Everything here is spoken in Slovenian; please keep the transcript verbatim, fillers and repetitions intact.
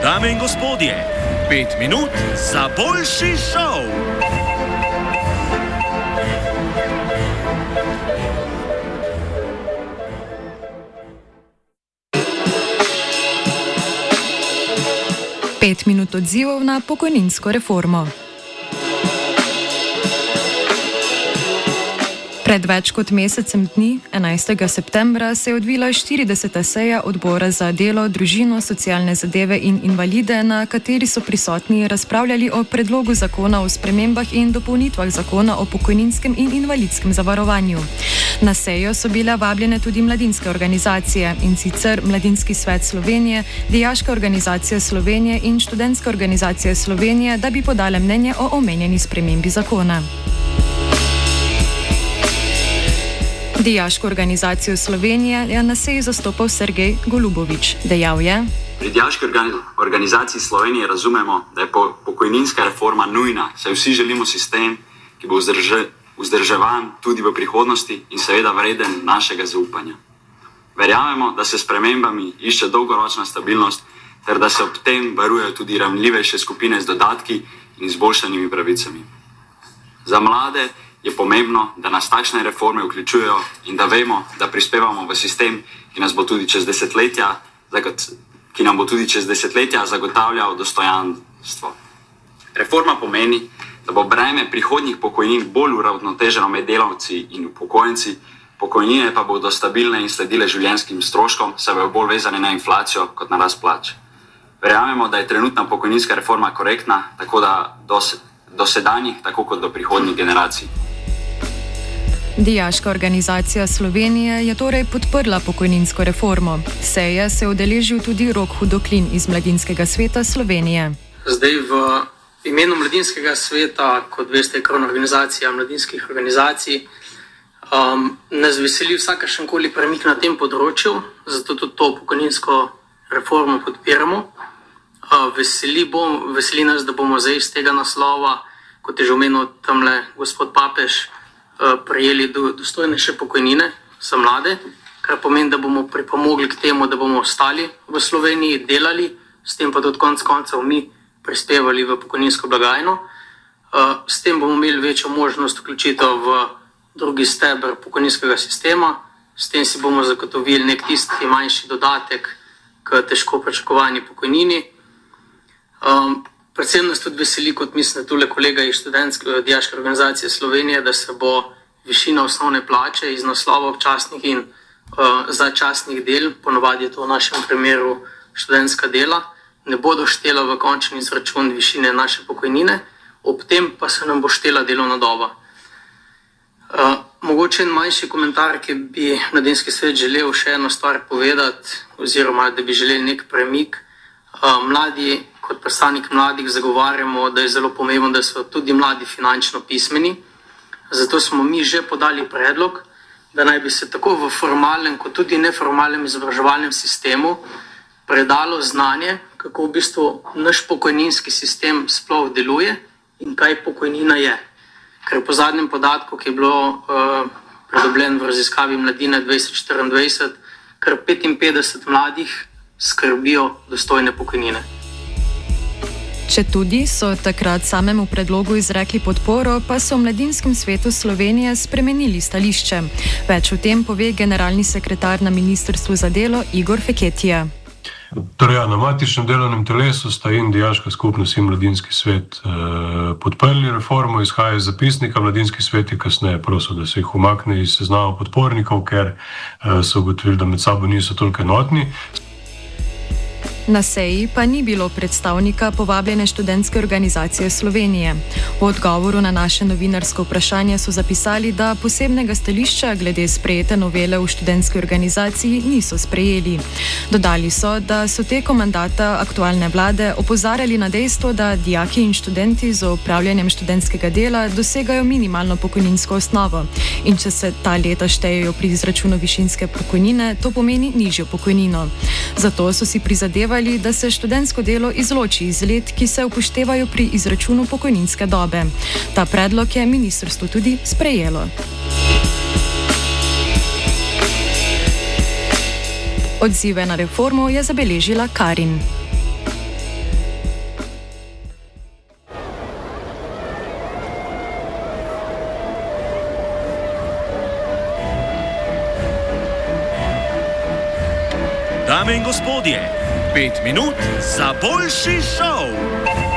Dame in gospodje, pet minut za boljši šov. Pet minut odzivov na pokojninsko reformo. Pred več kot mesecem dni, enajstega septembra, se je odvila štirideseta seja odbora za delo, družino, socialne zadeve in invalide, na kateri so prisotni razpravljali o predlogu zakona o spremembah in dopolnitvah zakona o pokojninskem in invalidskem zavarovanju. Na sejo so bile vabljene tudi mladinske organizacije, in sicer Mladinski svet Slovenije, Dijaška organizacija Slovenije in Študentska organizacija Slovenije, da bi podale mnenje o omenjeni spremembi zakona. Dijaško organizacijo Slovenije je na seji zastopal Sergej Golubovič. Dejal je: Pri Dijaški organizaciji Slovenije razumemo, da je pokojninska reforma nujna, saj vsi želimo sistem, ki bo vzdrže, vzdrževan tudi v prihodnosti in seveda vreden našega zaupanja. Verjamemo, da se s spremembami išče dolgoročna stabilnost ter da se ob tem varujejo tudi ranljivejše skupine z dodatki in izboljšanimi pravicami. Za mlade je pomembno, da nas takšne reforme vključujejo in da vemo, da prispevamo v sistem, ki nas bo tudi čez desetletja, ki nam bo tudi čez desetletja zagotavljal dostojanstvo. Reforma pomeni, da bo breme prihodnjih pokojnin bolj uravnoteženo med delavci in upokojenci, pokojnine pa bodo stabilne in sledile življenjskim stroškom, saj bodo bolj vezane na inflacijo kot na rast plač. Verjamemo, da je trenutna pokojninska reforma korektna, tako da do, do sedanjih, tako kot do prihodnjih generacij. Dijaška organizacija Slovenije je torej podprla pokojninsko reformo. Seje se je udeležil tudi Rok Hudoklin iz Mladinskega sveta Slovenije. Zdaj v imenu Mladinskega sveta, kot veste, je krovna organizacija mladinskih organizacij, um, nas veseli vsakašenkoli premik na tem področju, zato tudi to pokojninsko reformo podpiramo. Uh, veseli, bom, veseli nas, da bomo zdaj iz tega naslova, kot je že omenil tamle gospod Papež, prejeli dostojnejše pokojnine za mlade, kar pomeni, da bomo pripomogli k temu, da bomo ostali v Sloveniji, delali, s tem pa tudi konec koncev mi prispevali v pokojninsko blagajno. S tem bomo imeli večjo možnost vključitev v drugi steber pokojninskega sistema, s tem si bomo zagotovili nek tisti manjši dodatek k težko pričakovani pokojnini. Predvsem nas tudi veseli, kot mislim, tule kolega iz Študentske dijaške organizacije Slovenije, da se bo višina osnovne plače iz naslova občasnih in uh, začasnih del, ponovadi je to v našem primeru študentska dela, ne bodo štela v končni izračun višine naše pokojnine, ob tem pa se nam bo štela delovna doba. Uh, mogoče en manjši komentar, ki bi Mladinski svet želel še eno stvar povedati, oziroma da bi želeli nek premik. Uh, mladi, kot predstavnik mladih, zagovarjamo, da je zelo pomembno, da so tudi mladi finančno pismeni. Zato smo mi že podali predlog, da naj bi se tako v formalnem kot tudi neformalnem izobraževalnem sistemu predalo znanje, kako v bistvu naš pokojninski sistem sploh deluje in kaj pokojnina je. Ker po zadnjem podatku, ki je bilo uh, pridobljen v raziskavi Mladine dvajset štiriindvajset, kar petinpetdeset mladih skrbijo dostojne pokojnine. Četudi so takrat samemu predlogu izrekli podporo, pa so v Mladinskem svetu Slovenije spremenili stališče. Več o tem pove generalni sekretar na Ministrstvu za delo Igor Feketija. Torej, ja, na matičnem delovnem telesu sta in Dijaška skupnost in Mladinski svet eh, podprli reformo, izhaja iz zapisnika. Mladinski svet je kasneje prosil, da se jih umakne iz seznama podpornikov, ker eh, so ugotovili, da med sabo niso toliko enotni. Na seji pa ni bilo predstavnika povabljene Študentske organizacije Slovenije. V odgovoru na naše novinarsko vprašanje so zapisali, da posebnega stališča glede sprejete novele v študentski organizaciji niso sprejeli. Dodali so, da so tekom mandata aktualne vlade opozarjali na dejstvo, da dijaki in študenti z opravljanjem študentskega dela dosegajo minimalno pokojninsko osnovo. In če se ta leta štejejo pri izračunu višinske pokojnine, to pomeni nižjo pokojnino. Zato so si prizadevali, da se študentsko delo izloči iz let, ki se upoštevajo pri izračunu pokojninske dobe. Ta predlog je ministrstvo tudi sprejelo. Odzive na reformo je zabeležila Karin. Dame in gospodje, pet minut za boljši šov.